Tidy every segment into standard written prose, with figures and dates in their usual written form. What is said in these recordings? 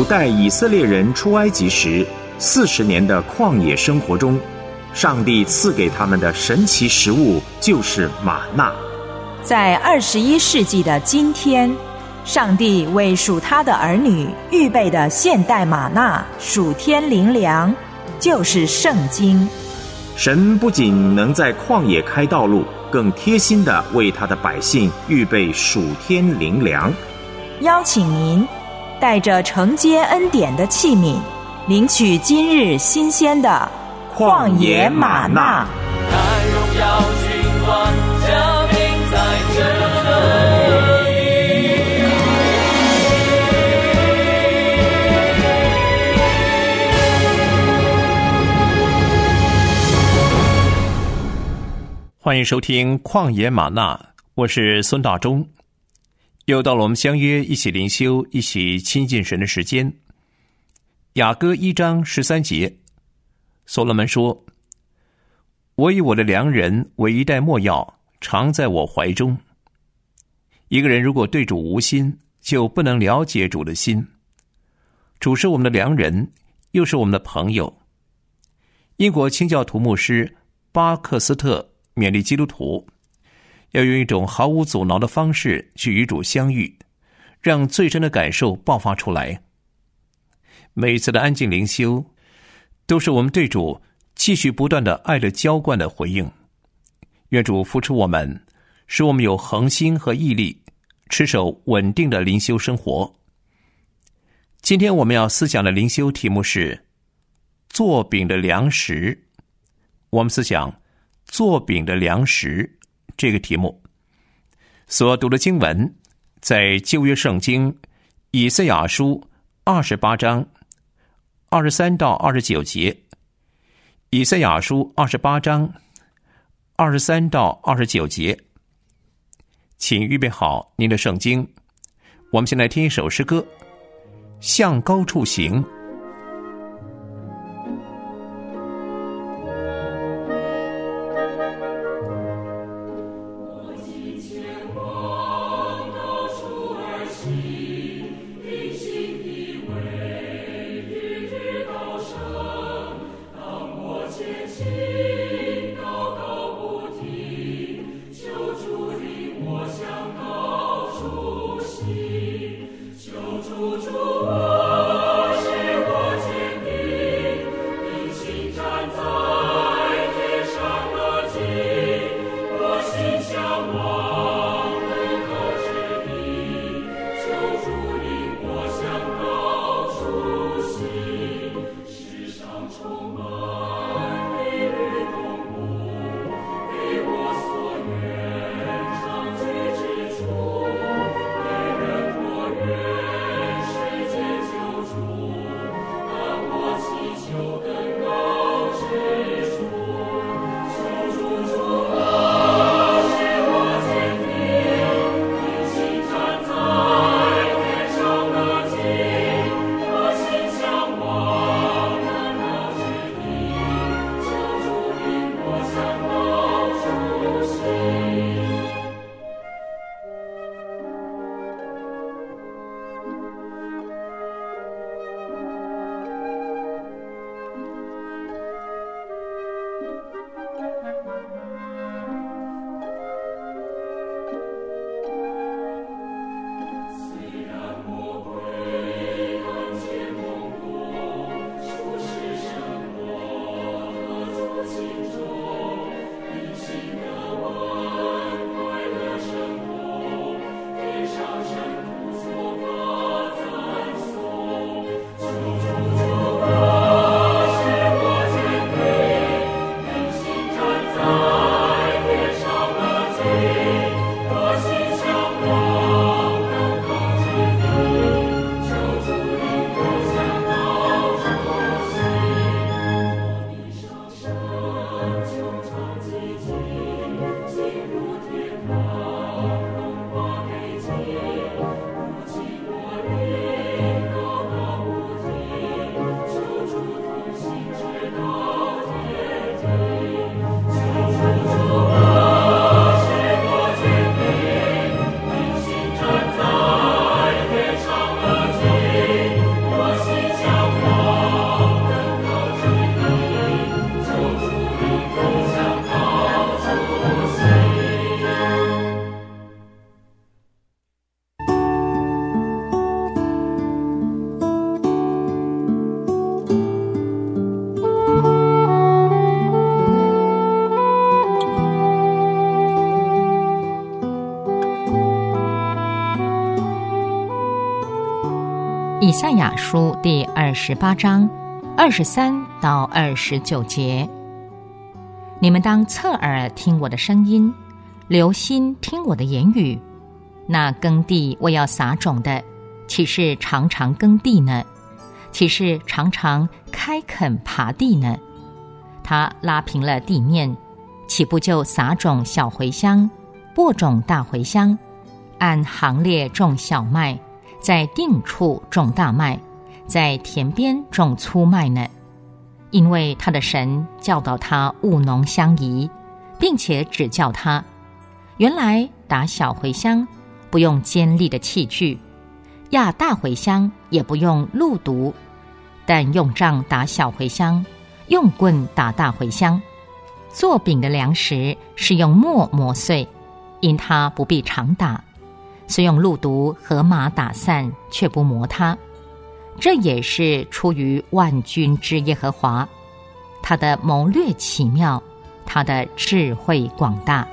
主带以色列人出埃及时40年的旷野生活中，上帝赐给他们的神奇食物就是玛纳。 在21世纪的今天，上帝为属他的儿女预备的现代玛纳属天灵粮，就是圣经。 神不仅能在旷野开道路，更贴心地为他的百姓预备属天灵粮。 邀请您带着承接恩典的器皿，领取今日新鲜的旷野玛纳。 看荣耀君王降临在这里。 欢迎收听旷野玛纳，我是孙大中。又到了我们相约一起灵修、一起亲近神的时间。雅歌1章13节，所罗门说：我以我的良人为一袋墨药，常在我怀中。一个人如果对主无心，就不能了解主的心。主是我们的良人，又是我们的朋友。英国清教徒牧师巴克斯特勉励基督徒要用一种毫无阻挠的方式去与主相遇，让最深的感受爆发出来。每一次的安静灵修都是我们对主继续不断的爱的浇灌的回应。愿主扶持我们，使我们有恒心和毅力，持守稳定的灵修生活。今天我们要思想的灵修题目是做饼的粮食。我们思想做饼的粮食这个题目，所读的经文在旧约圣经以赛亚书28章23到29节，以赛亚书28章23到29节。请预备好您的圣经，我们先来听一首诗歌，向高处行。 主我是赛亚书第28章23到29节：你们当侧耳听我的声音，留心听我的言语。那耕地为要撒种的，岂是常常耕地呢？岂是常常开垦耙地呢？他拉平了地面，岂不就撒种小茴香，播种大茴香，按行列种小麦，在定处种大麦，在田边种粗麦呢？因为他的神教导他务农相宜，并且指教他，原来打小茴香不用尖利的器具，压大茴香也不用路毒，但用杖打小茴香，用棍打大茴香。做饼的粮食是用磨磨碎，因它不必常打，虽用路毒和马打散，却不磨它。这也是出于万军之耶和华，他的谋略奇妙，他的智慧广大。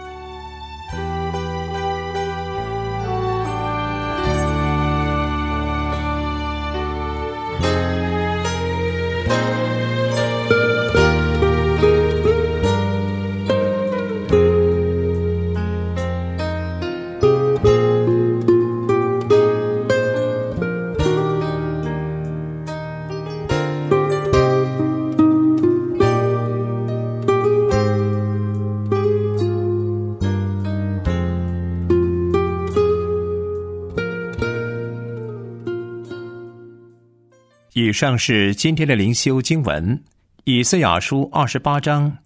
以上是今天的灵修经文，以赛亚书28章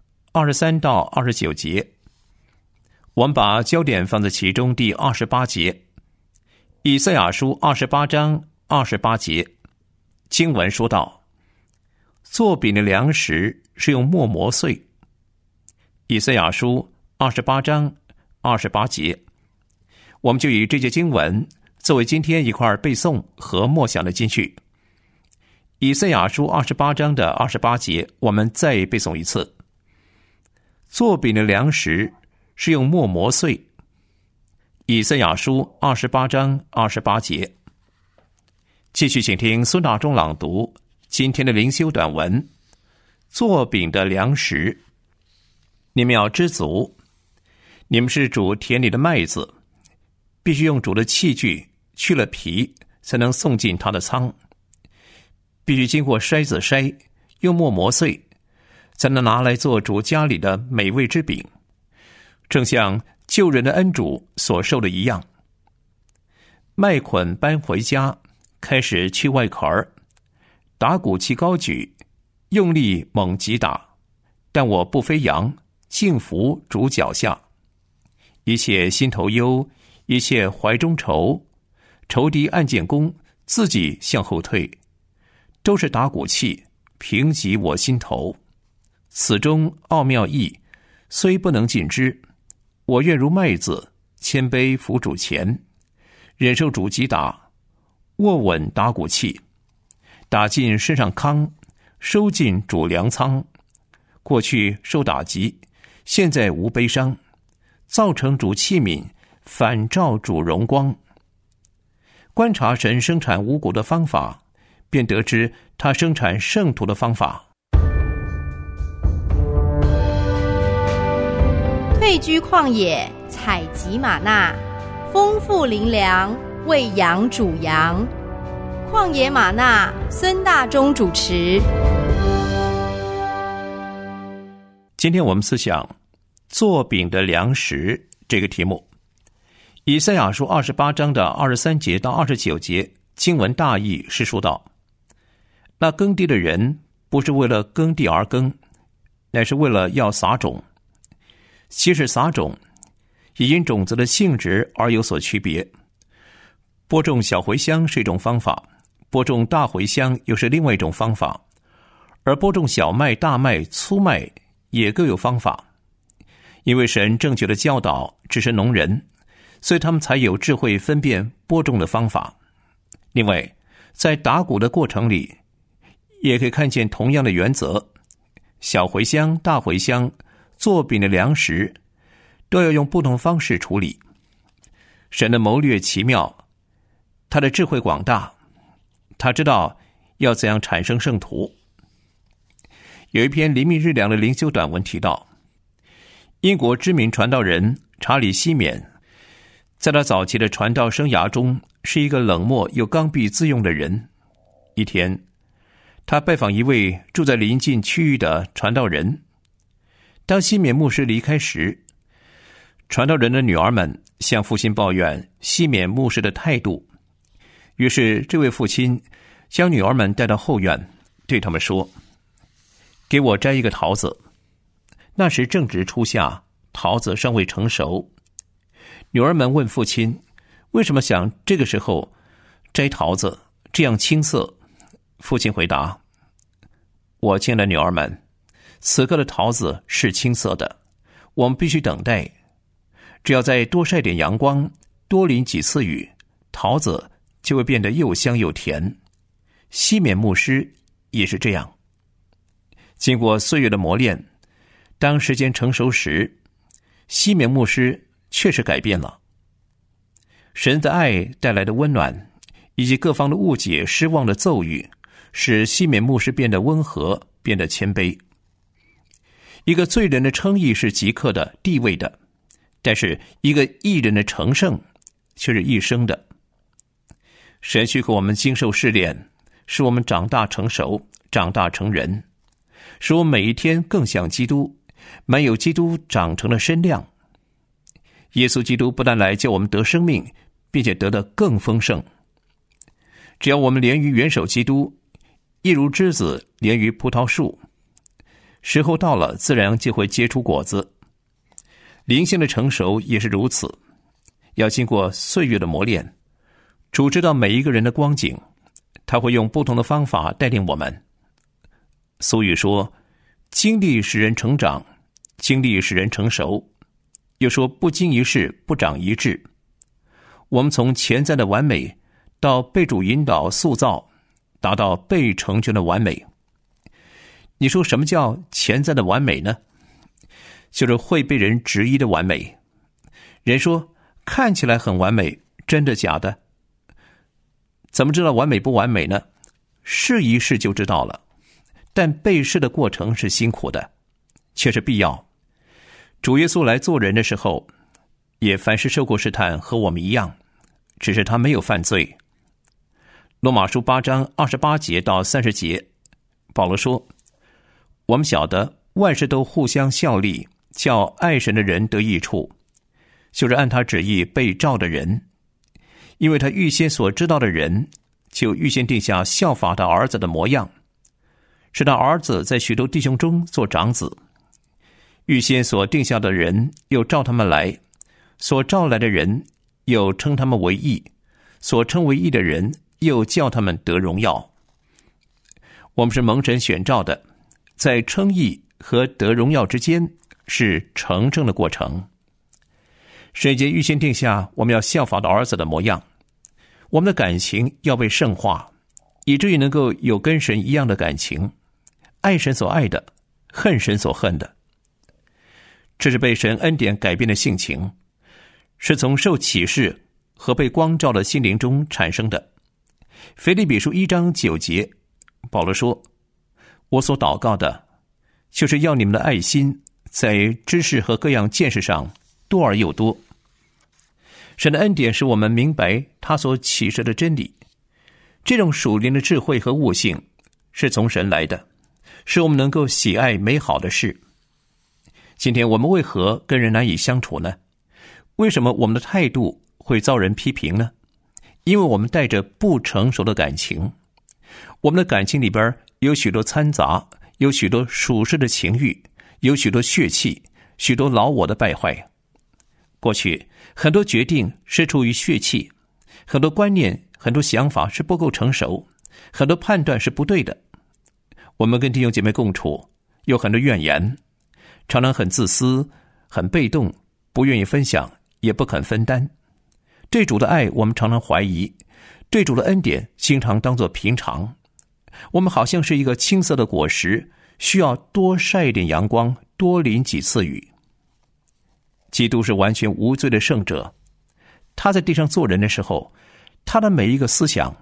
23到29节。我们把焦点放在其中第28节。以赛亚书28章28节，经文说道：做饼的粮食是用磨磨碎。以赛亚书28章28节，我们就以这节经文作为今天一块背诵和默想的金句。以赛亚书28章的28节，我们再背诵一次。做饼的粮食是用磨磨碎。以赛亚书28章28节。继续请听孙大中朗读今天的灵修短文。做饼的粮食，你们要知足。你们是煮田里的麦子，必须用煮的器具去了皮，才能送进他的仓。必须经过筛子筛，用磨磨碎，才能拿来做主家里的美味之饼，正像救人的恩主所受的一样。麦捆搬回家，开始去外壳儿，打鼓器高举，用力猛击打，但我不飞扬，静伏主脚下。一切心头忧，一切怀中愁，仇敌暗箭弓，自己向后退，都是打鼓器，平击我心头。此中奥妙意，虽不能尽知。我愿如麦子，谦卑服主前，忍受主击打，握稳打鼓器，打进身上糠，收进主粮仓。过去受打击，现在无悲伤，造成主器皿，反照主荣光。观察神生产五谷的方法，便得知他生产圣徒的方法。 退居旷野，采集玛纳，丰富灵粮，喂养主羊。旷野玛纳，孙大中主持。 今天我们思想做饼的粮食这个题目。以赛亚书28章的23节到29节经文大意是说道：那耕地的人不是为了耕地而耕，乃是为了要撒种。其实撒种也因种子的性质而有所区别。播种小茴香是一种方法，播种大茴香又是另外一种方法，而播种小麦、大麦、粗麦也各有方法。因为神正确的教导只是农人，所以他们才有智慧分辨播种的方法。另外，在打鼓的过程里，也可以看见同样的原则。小茴香、大茴香、做饼的粮食都要用不同方式处理。神的谋略奇妙，他的智慧广大， 他知道要怎样产生圣徒。有一篇灵命日粮的灵修短文提到，英国知名传道人查理·西缅在他早期的传道生涯中是一个冷漠又刚愎自用的人。一天，他拜访一位住在邻近区域的传道人。当西缅牧师离开时，传道人的女儿们向父亲抱怨西缅牧师的态度。于是这位父亲将女儿们带到后院，对他们说：“给我摘一个桃子。”那时正值初夏，桃子尚未成熟。女儿们问父亲，为什么想这个时候摘桃子，这样青涩？父亲回答：“我亲爱的女儿们，此刻的桃子是青涩的，我们必须等待。只要再多晒点阳光，多淋几次雨，桃子就会变得又香又甜。”西缅牧师也是这样。经过岁月的磨练，当时间成熟时，西缅牧师确实改变了。神的爱带来的温暖，以及各方的误解、失望的奏语，使西缅牧师变得温和，变得谦卑。一个罪人的称义是即刻的、地位的，但是一个义人的成圣却是一生的。神许可我们经受试炼，使我们长大成熟，长大成人，使我们每一天更像基督，满有基督长成的身量。耶稣基督不但来叫我们得生命，并且得得更丰盛。只要我们连于元首基督，一如枝子连于葡萄树，时候到了，自然就会结出果子。灵性的成熟也是如此，要经过岁月的磨练。主知道每一个人的光景，他会用不同的方法带领我们。俗语说，经历使人成长，经历使人成熟，又说不经一事不长一智。我们从潜在的完美到被主引导塑造，达到被成全的完美。你说什么叫潜在的完美呢？就是会被人质疑的完美。人说看起来很完美，真的假的？怎么知道完美不完美呢？试一试就知道了。但被试的过程是辛苦的，却是必要。主耶稣来做人的时候，也凡事受过试探，和我们一样，只是他没有犯罪。罗马书8章28节到30节，保罗说：“我们晓得万事都互相效力，叫爱神的人得益处，就是按他旨意被召的人。因为他预先所知道的人，就预先定下效法他儿子的模样，使他儿子在许多弟兄中做长子。预先所定下的人，又召他们来；所召来的人，又称他们为义；所称为义的人，又叫他们得荣耀。”我们是蒙神选召的，在称义和得荣耀之间是成正的过程。神已经预先定下我们要效法的儿子的模样，我们的感情要被圣化，以至于能够有跟神一样的感情，爱神所爱的，恨神所恨的。这是被神恩典改变的性情，是从受启示和被光照的心灵中产生的。腓立比书1章9节，保罗说：“我所祷告的，就是要你们的爱心在知识和各样见识上多而又多。”神的恩典使我们明白他所启示的真理，这种属灵的智慧和悟性是从神来的，使我们能够喜爱美好的事。今天我们为何跟人难以相处呢？为什么我们的态度会遭人批评呢？因为我们带着不成熟的感情，我们的感情里边有许多掺杂，有许多属世的情欲，有许多血气，许多老我的败坏。过去很多决定是出于血气，很多观念、很多想法是不够成熟，很多判断是不对的。我们跟弟兄姐妹共处，有很多怨言，常常很自私，很被动，不愿意分享，也不肯分担。对主的爱我们常常怀疑，对主的恩典经常当作平常。我们好像是一个青涩的果实，需要多晒一点阳光，多淋几次雨。基督是完全无罪的圣者，他在地上做人的时候，他的每一个思想、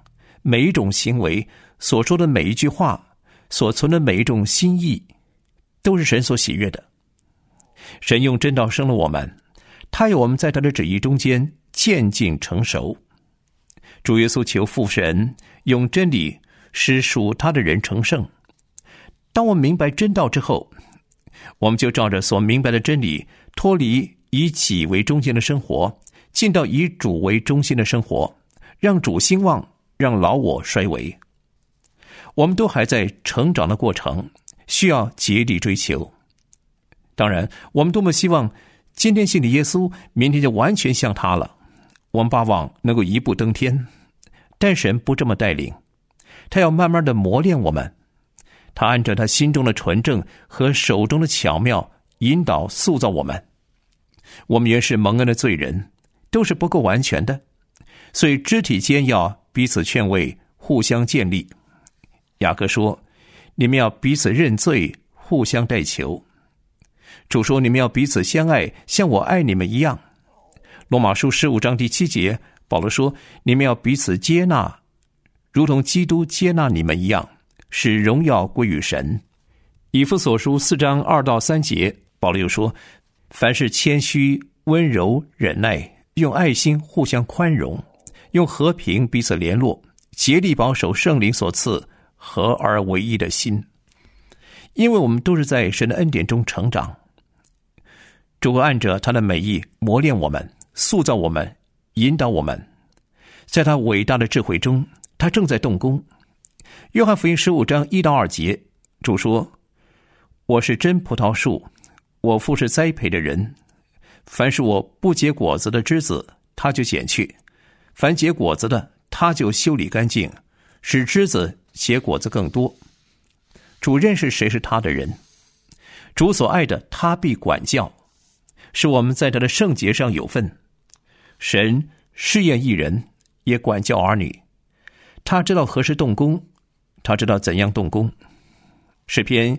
每一种行为，所说的每一句话，所存的每一种心意，都是神所喜悦的。神用真道生了我们，他要我们在他的旨意中间渐进成熟。主耶稣求父神用真理使属他的人成圣。当我们明白真道之后，我们就照着所明白的真理，脱离以己为中心的生活，进到以主为中心的生活，让主兴旺，让老我衰微。我们都还在成长的过程，需要竭力追求。当然，我们多么希望今天信的耶稣，明天就完全像他了。我们巴望能够一步登天，但神不这么带领，他要慢慢的磨练我们。他按照他心中的纯正和手中的巧妙引导塑造我们。我们原是蒙恩的罪人，都是不够完全的，所以肢体间要彼此劝慰，互相建立。雅各说，你们要彼此认罪，互相代求。主说，你们要彼此相爱，像我爱你们一样。罗马书15章第7节，保罗说，你们要彼此接纳，如同基督接纳你们一样，使荣耀归于神。以弗所书4章2到3节，保罗又说，凡是谦虚、温柔、忍耐，用爱心互相宽容，用和平彼此联络，竭力保守圣灵所赐合而为一的心。因为我们都是在神的恩典中成长，主会按着他的美意磨练我们，塑造我们，引导我们。在他伟大的智慧中，他正在动工。约翰福音15章1到2节，主说，我是真葡萄树，我父是栽培的人。凡是我不结果子的枝子，他就剪去；凡结果子的，他就修理干净，使枝子结果子更多。主认识谁是他的人，主所爱的，他必管教，使我们在他的圣洁上有份。神试验义人，也管教儿女。他知道何时动工，他知道怎样动工。诗篇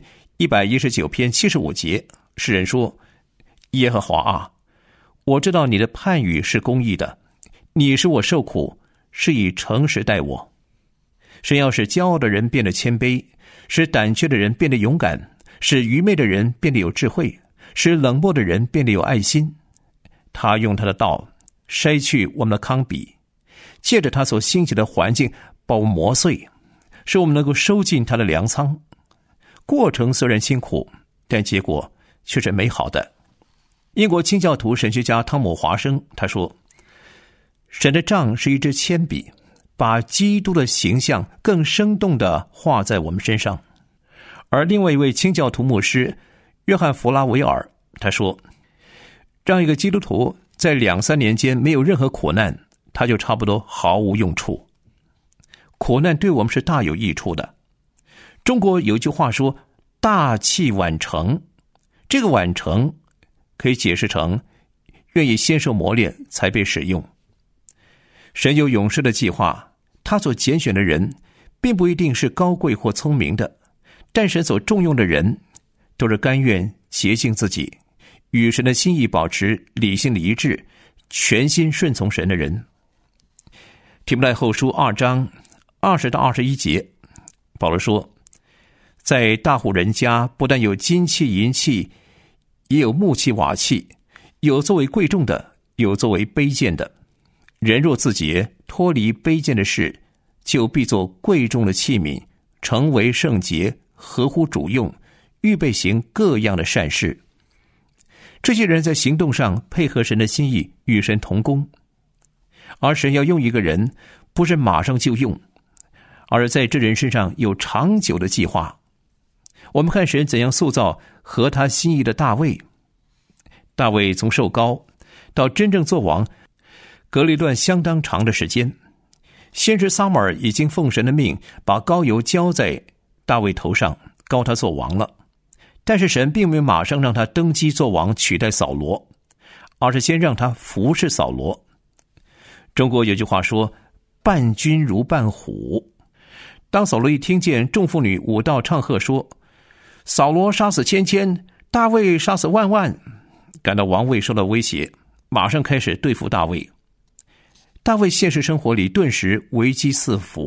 119篇75节，诗人说，耶和华啊，我知道你的判语是公义的，你使我受苦，是以诚实待我。神要使骄傲的人变得谦卑，使胆怯的人变得勇敢，使愚昧的人变得有智慧，使冷漠的人变得有爱心。他用他的道筛去我们的糠秕，借着他所兴起的环境把我们磨碎，使我们能够收进他的粮仓。过程虽然辛苦，但结果却是美好的。英国清教徒神学家汤姆·华生他说，神的杖是一支铅笔，把基督的形象更生动地画在我们身上。而另外一位清教徒牧师约翰·弗拉维尔他说，让一个基督徒在2-3年间没有任何苦难，他就差不多毫无用处。苦难对我们是大有益处的。中国有一句话说，大器晚成。这个晚成可以解释成愿意先受磨练才被使用。神有永世的计划，他所拣选的人并不一定是高贵或聪明的，但神所重用的人都是甘愿洁净自己，与神的心意保持理性的一致，全心顺从神的人。提摩太后书2章20到21节，保罗说，在大户人家不但有金器银器，也有木器瓦器，有作为贵重的，有作为卑贱的。人若自洁，脱离卑贱的事，就必做贵重的器皿，成为圣洁，合乎主用，预备行各样的善事。这些人在行动上配合神的心意，与神同工。而神要用一个人，不是马上就用，而是在这人身上有长久的计划。我们看神怎样塑造合他心意的大卫。大卫从受膏到真正做王，隔了一段相当长的时间。先知撒母耳已经奉神的命，把膏油浇在大卫头上，膏他做王了。但是神并没有马上让他登基做王，取代扫罗，而是先让他服侍扫罗。中国有句话说，伴君如伴虎。当扫罗一听见众妇女舞道唱和说，扫罗杀死千千，大卫杀死万万，感到王位受到威胁，马上开始对付大卫。大卫现实生活里顿时危机四伏，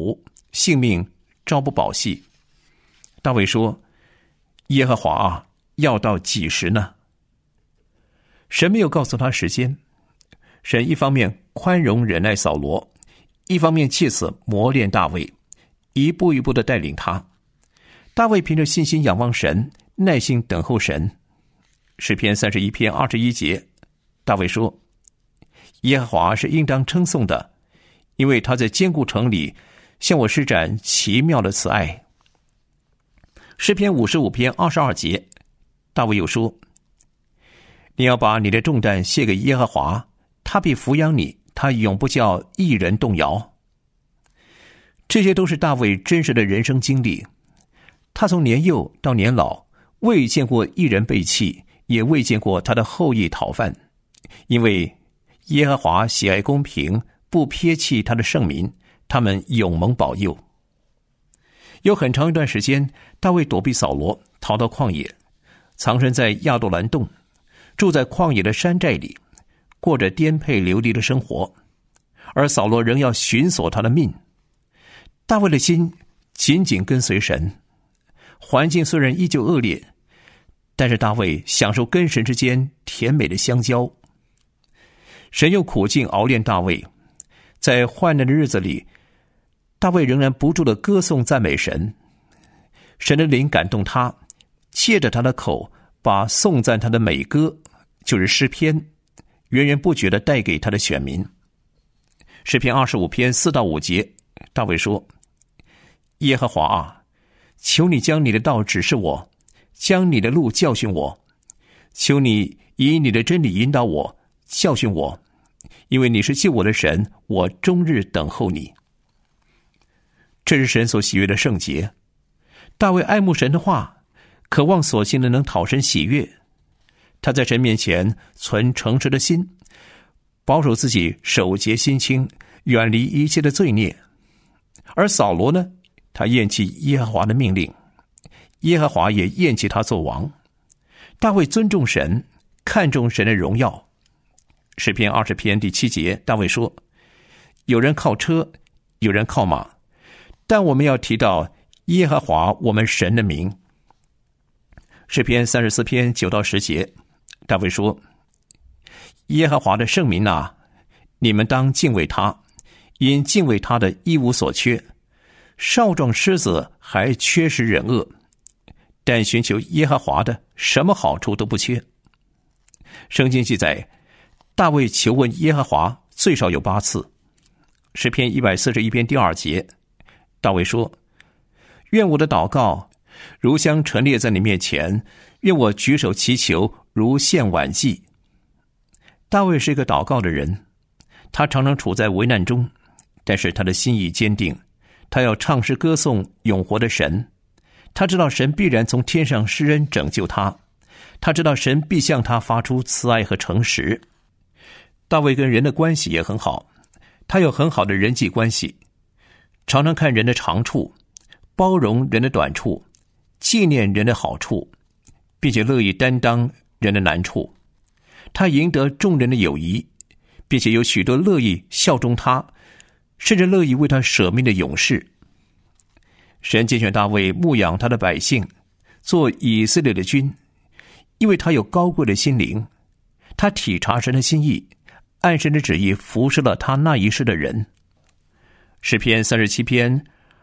性命朝不保夕。大卫说：耶和华啊，要到几时呢？神没有告诉他时间。神一方面宽容忍耐扫罗，一方面借此磨练大卫，一步一步的带领他。大卫凭着信心仰望神，耐心等候神。诗篇31篇21节，大卫说：耶和华是应当称颂的，因为他在坚固城里向我施展奇妙的慈爱。诗篇55篇22节，大卫又说：你要把你的重担卸给耶和华，他必抚养你，他永不叫一人动摇。这些都是大卫真实的人生经历。他从年幼到年老，未见过一人背弃，也未见过他的后裔讨饭，因为耶和华喜爱公平，不撇弃他的圣民，他们永蒙保佑。有很长一段时间，大卫躲避扫罗，逃到旷野，藏身在亚杜兰洞，住在旷野的山寨里，过着颠沛流离的生活，而扫罗仍要寻索他的命。大卫的心紧紧跟随神，环境虽然依旧恶劣，但是大卫享受跟神之间甜美的相交。神用苦境熬炼大卫，在患难的日子里，大卫仍然不住地歌颂赞美神。神的灵感动他，借着他的口，把颂赞他的美歌，就是诗篇，源源不绝地带给他的选民。诗篇25篇4到5节，大卫说：耶和华啊，求你将你的道指示我，将你的路教训我，求你以你的真理引导我，教训我，因为你是救我的神，我终日等候你。这是神所喜悦的圣洁。大卫爱慕神的话，渴望所行的能讨神喜悦。他在神面前存诚实的心，保守自己守节心清，远离一切的罪孽。而扫罗呢，他厌弃耶和华的命令，耶和华也厌弃他做王。大卫尊重神，看重神的荣耀。诗篇20篇第7节，大卫说：有人靠车，有人靠马，但我们要提到耶和华我们神的名。诗篇34篇9到10节，大卫说：耶和华的圣民啊，你们当敬畏他，因敬畏他的一无所缺。少壮狮子还缺食忍饿，但寻求耶和华的，什么好处都不缺。圣经记载，大卫求问耶和华最少有8次。诗篇141篇第2节，大卫说：愿我的祷告如香陈列在你面前，愿我举手祈求如献晚祭。大卫是一个祷告的人，他常常处在危难中，但是他的心意坚定，他要唱诗歌颂永活的神。他知道神必然从天上施恩拯救他，他知道神必向他发出慈爱和诚实。大卫跟人的关系也很好，他有很好的人际关系，常常看人的长处，包容人的短处，纪念人的好处，并且乐意担当人的难处。他赢得众人的友谊，并且有许多乐意效忠他，甚至乐意为他舍命的勇士。神拣选大卫牧养他的百姓，做以色列的君，因为他有高贵的心灵，他体察神的心意，按神的旨意服侍了他那一世的人。诗篇37篇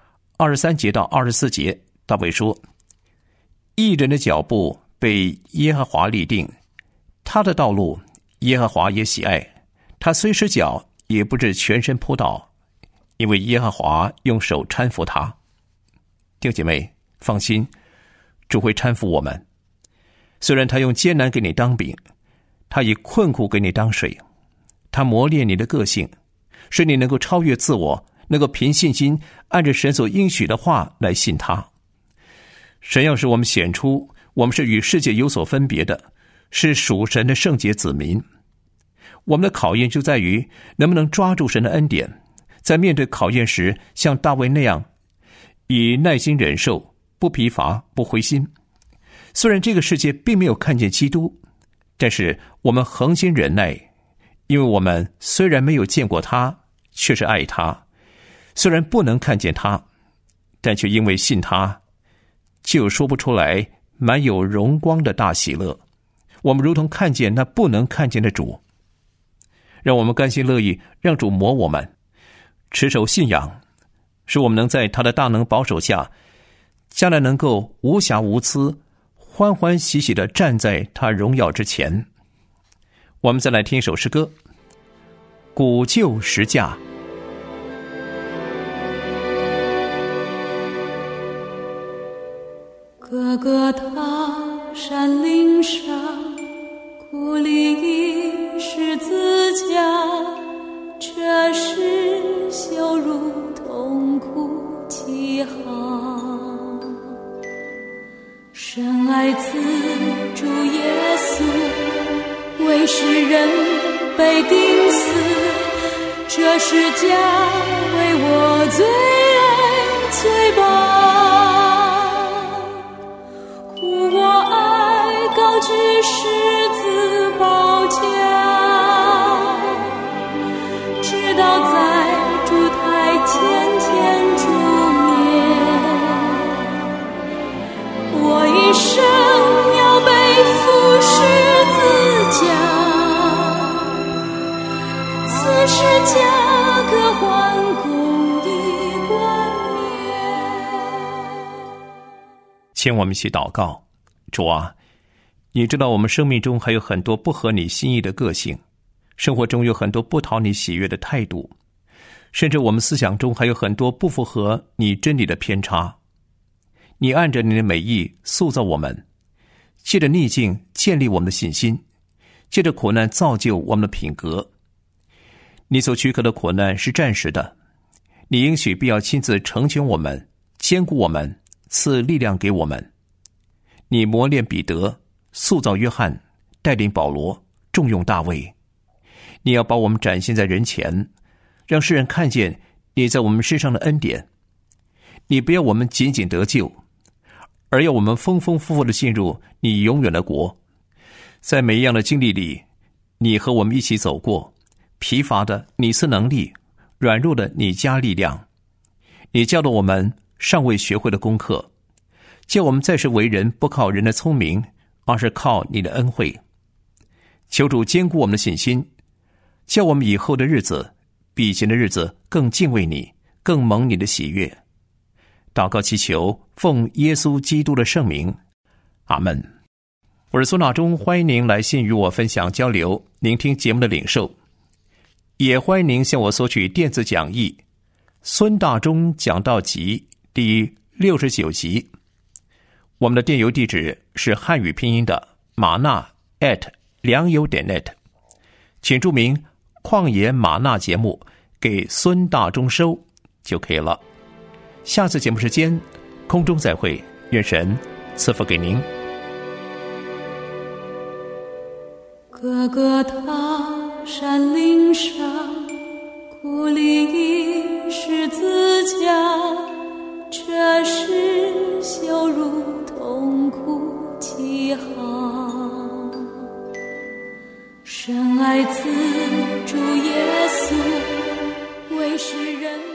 23节到24节，大卫说：义人的脚步被耶和华立定，他的道路耶和华也喜爱，他虽失脚也不至全身扑倒，因为耶和华用手搀扶他。弟兄姐妹，放心，主会搀扶我们。虽然他用艰难给你当饼，他以困苦给你当水，他磨练你的个性，使你能够超越自我，能够凭信心按着神所应许的话来信他。神要使我们显出我们是与世界有所分别的，是属神的圣洁子民。我们的考验就在于能不能抓住神的恩典，在面对考验时像大卫那样以耐心忍受，不疲乏，不灰心。虽然这个世界并没有看见基督，但是我们恒心忍耐，因为我们虽然没有见过他，却是爱他；虽然不能看见他， 但却因为信他，就说不出来满有荣光的大喜乐。我们如同看见那不能看见的主，让我们甘心乐意让主磨我们，持守信仰，使我们能在他的大能保守下，将来能够无瑕无疵，欢欢喜喜地站在他荣耀之前。我们再来听一首诗歌，古旧十架。 各个他山岭上，苦里一十字架，这是羞辱痛苦记号。神爱子主耶稣，为世人被钉死，这世家为我罪人催报。我爱高举十字宝架，直到在主台前见主面，我一生要背负十字架，此世价可换公义冠冕。 请我们一起祷告。主啊，你知道我们生命中还有很多不合你心意的个性，生活中有很多不讨你喜悦的态度，甚至我们思想中还有很多不符合你真理的偏差。你按着你的美意塑造我们，借着逆境建立我们的信心，借着苦难造就我们的品格。你所许可的苦难是暂时的，你应许必要亲自成全我们，坚固我们，赐力量给我们。你磨练彼得，塑造约翰，带领保罗，重用大卫。你要把我们展现在人前，让世人看见你在我们身上的恩典。你不要我们仅仅得救，而要我们丰丰富富的进入你永远的国。在每一样的经历里，你和我们一起走过，疲乏的你赐能力，软弱的你加力量。你教导我们尚未学会的功课，叫我们在世为人不靠人的聪明，而是靠你的恩惠。求主坚固我们的信心，叫我们以后的日子比以前的日子更敬畏你，更蒙你的喜悦。祷告祈求，奉耶稣基督的圣名，阿们。我是苏纳中，欢迎您来信与我分享交流，聆听节目的领受，也欢迎您向我索取电子讲义《孙大中讲道集》第69集。我们的电邮地址是汉语拼音的玛纳良友.net， 请注明旷野玛纳节目给孙大中收就可以了。下次节目时间空中再会，愿神赐福给您。 各个他山岭上，苦里一十字架，这是羞辱痛苦记号。神爱子主耶稣，为世人